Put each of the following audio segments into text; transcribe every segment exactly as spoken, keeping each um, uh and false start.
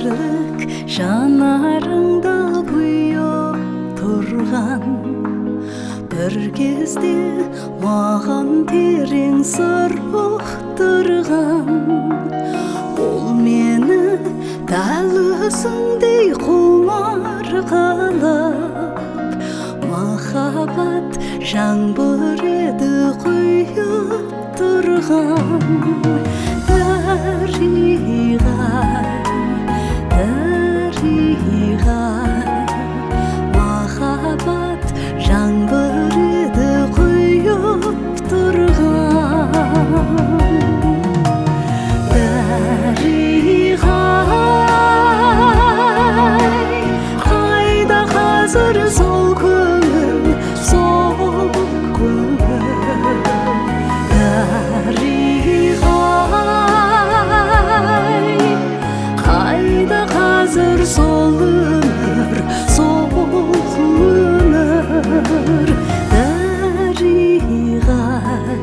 Іңкәрлік жанарыңда бұйып тұрған, бір кезде маған терең сыр ұқтырған. Ол мені дәл өзіңдей құмар қалап, махаббат жаңбыр еді құйып тұрған. Дариғай, дариғай, махаббат жаңбыр еді құйып тұрған. Дариғай, қайда қазір сол көңіл, сол көңіл. Дариғай, қайда қазір сол өмір, сол өмір. Дариғай,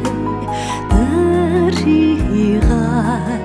дариғай,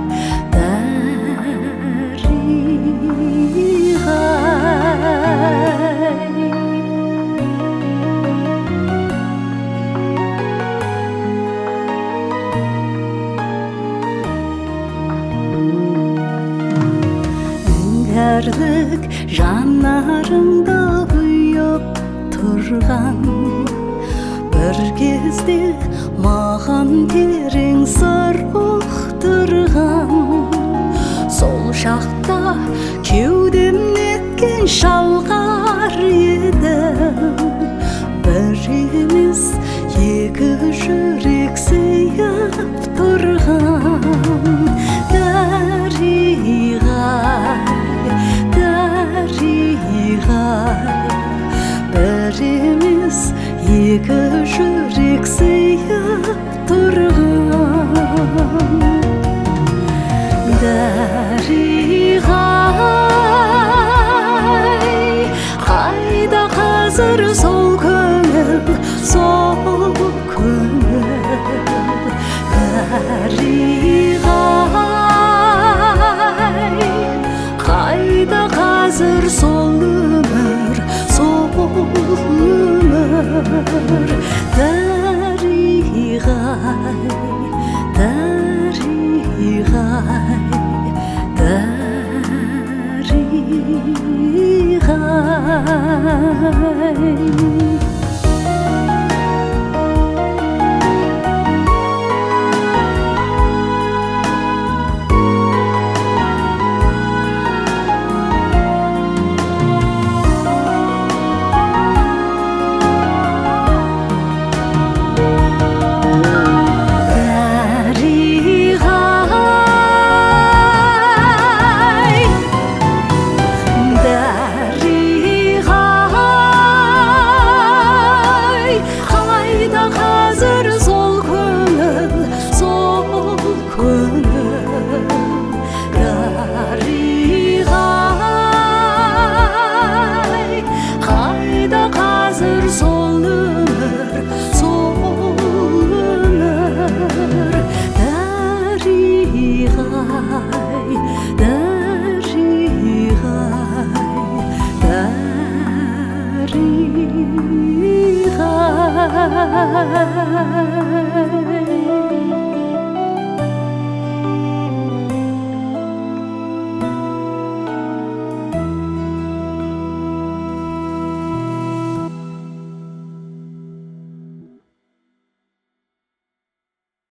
Іңкәрлік жанарыңда бұйып тұрған, бір кезде маған терең сыр ұқтырған. Сол шақта кеудем неткен шалқар еді, бір емес екі жүрек сыйып тұрған. Дариғай, дариғай, бір емес екі жүрек сыйып тұрған. Дариғай, қайда қазір сол көңіл, сол көңіл. Дариғай, қайда қазір сол өмір, сол өмір. Дариғай, дариғай, дариғай. Дариғай.